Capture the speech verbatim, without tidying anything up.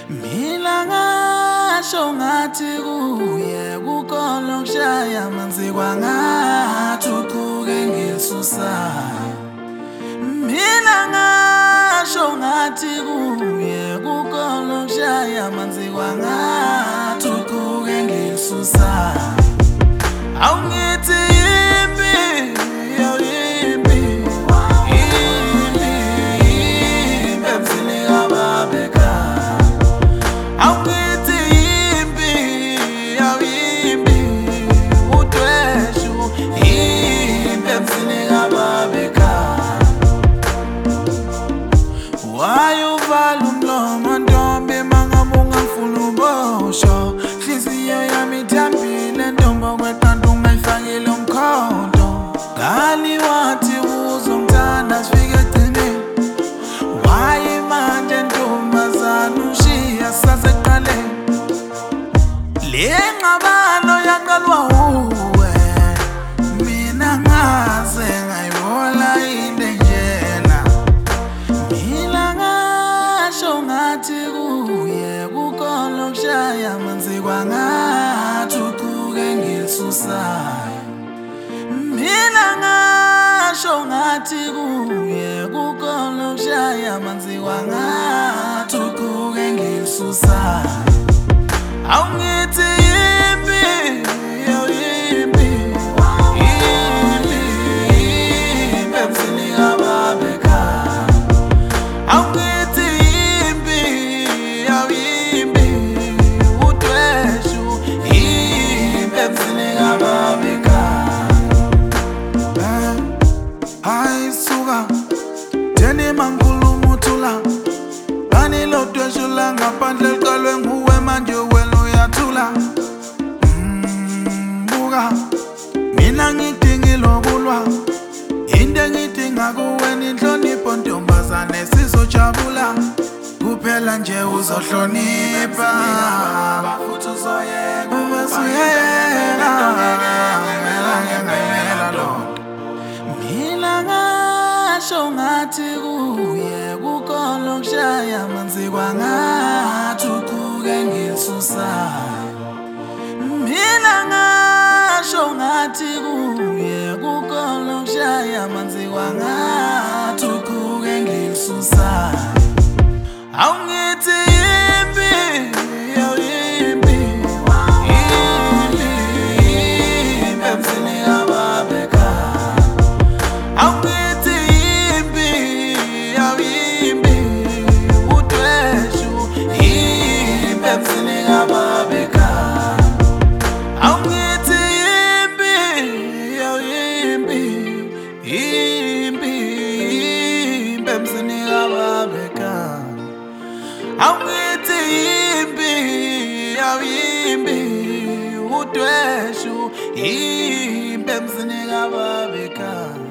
Mina ngasho ngathi kuye kukolo kushaya amanzi kwangathi uquke ngesusayo. Mina ngasho ngathi kuye kukolo kushaya amanzi kwangathi uquke ngesusayo. Awungithi yimbi yo yimbi yimbi yimbi emzini kababeka. Awungithi yimbi yo yimbi udweshu yimbi emzini kababeka. Wayuvala umlomo ntombi mangabe ungafuna ubosho. Hliziyo yami ithambile ntombo kweqanda ungayifakile umkhonto. Gali wathi uzongithanda sifike egcineni. Wayimanje ntombazana ushiya sasekuqaleni. Le ngxabano yaqalwa uwe mina ngaze ngayibona into enjena. Mina ngasho ngathi kuye kukolo kushaya amanzi kwangathi uquke ngesusayo. Mina ngasho ngathi kuye kukolo kushaya amanzi kwangathi uquke ngesusayo. Awungithi yimbi yo yimbi yimbi yimbi emzini kababeka. Awungithi yimbi yo yimbi udweshu yimbi emzini kababeka. Hayi suka theni mangikhuluma uthula. Ngani lo dweshu la ngaphandle liqalwe nguwe manje wena uyathula. Mm, buka mina ngidingile ukulwa. Into engidinga kuwe ni inhlonipho ntombazane sizojabula. Kuphela nje uzohlonipha futhi uzoyeka ubasuyeka. Mina ngasho ngathi kuye kukolo kushaya amanzi kwangathi uquke ngesusayo. Mina ngasho ngathi kuye kukolo kushaya amanzi kwangathi uquke ngesusayo. Awungithi yimbi yo yimbi yimbi yimbi emzini kababeka. Awungithi yimbi yo yimbi udweshu yimbi emzini kababeka. Awungithi yimbi yo yimbi yimbi yimbi emzini kababeka. Awungithi yimbi yo yimbi udweshu yimbi emzini kababeka.